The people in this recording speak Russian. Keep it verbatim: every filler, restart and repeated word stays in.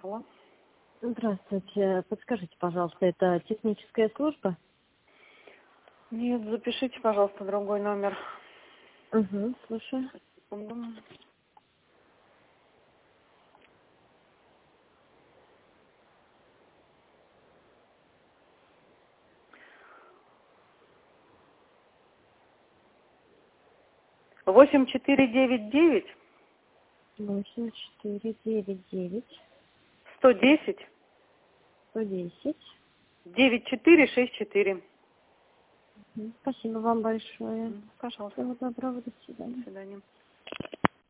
Алло. Здравствуйте. Подскажите, пожалуйста, это техническая служба? Нет, запишите, пожалуйста, другой номер. Угу, слушаю. Секунду. Восемь четыре девять девять Восемь четыре девять девять сто десять сто десять. девять четыре шесть четыре. Спасибо вам большое. Пожалуйста. Всего доброго, до До свидания. свидания.